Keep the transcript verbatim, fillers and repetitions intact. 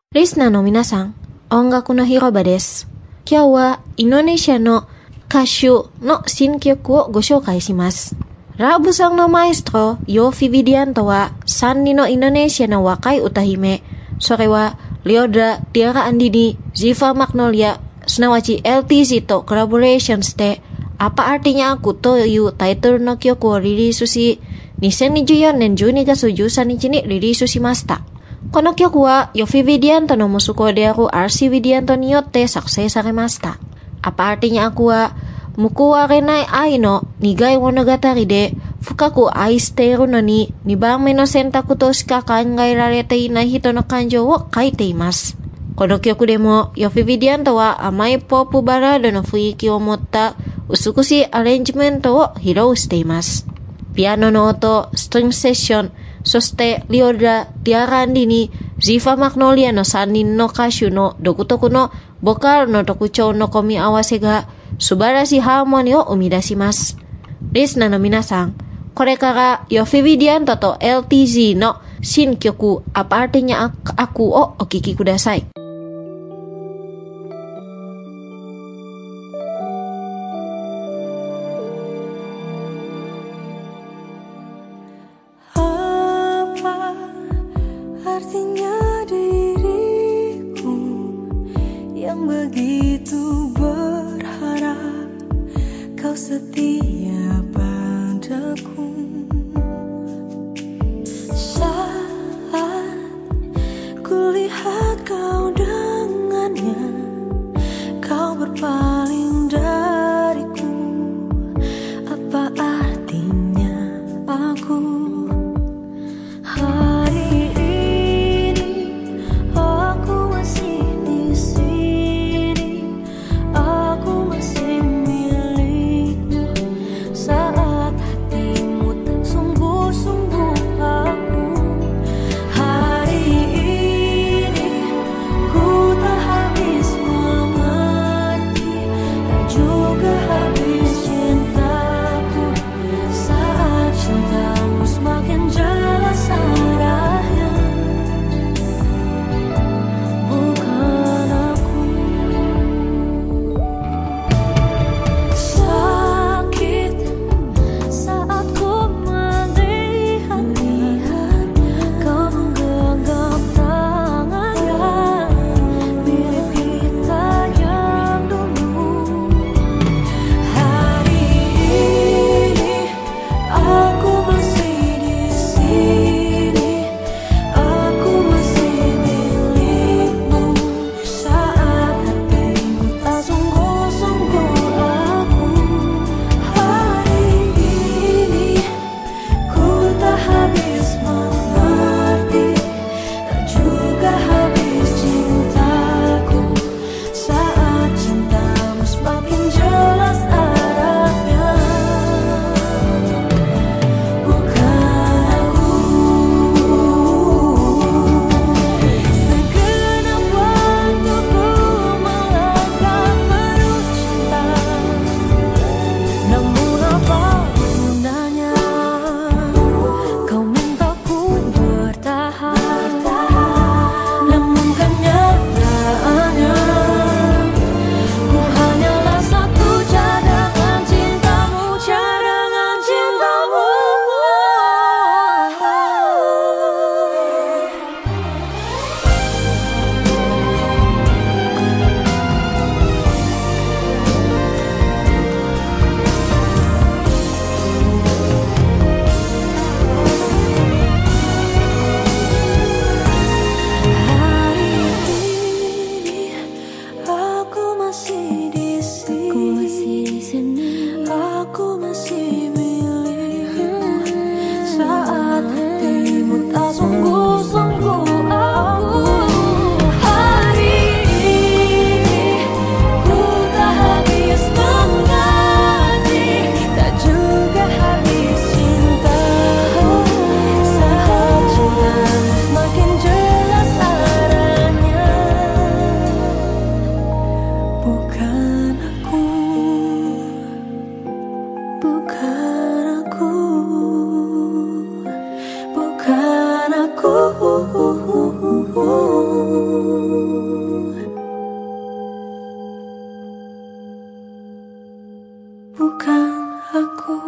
リスナーの皆さん、音楽の広場です。今日はインドネシアの歌手の新曲をご紹介します。ラブソングのマエストロ、ヨフィ・ヴィディアントはさんにんのインドネシアの若い歌姫、それはLyodra、Tiara Andini、Ziva Magnolia、すなわち エルティージー とコラボレーションして、Apa Artinya Aku というタイトルの曲をリリースし、にせんにじゅうよねんじゅうにがつじゅうさんにちにリリースしました。この曲はヨフィ・ヴィディアントの息子であるアーシー・ヴィディアントによって作成されました。Apa Artinya Aku は報われない愛の苦い物語で深く愛しているのににばんめの選択としか考えられていない人の感情を書いています。この曲でもヨフィ・ヴィディアントは甘いポップバラードの雰囲気を持った美しいアレンジメントを披露しています。ピアノの音、ストリングセッション、そしてLyodra、Tiara Andini、Ziva Magnoliaのさんにんの歌手の独特のボカルの特徴の組み合わせが素晴らしいハーモニーを生み出します。リスナーの皆さん、これからヨフィ・ヴィディアントと エルティージー の新曲 Apa Artinya Aku をお聴きください。 Artinya diriku yang begitu berharap kau setia padaku. Saat kulihat kau dengannya, kau berpaling dariku. Apa artinya aku? bukan aku.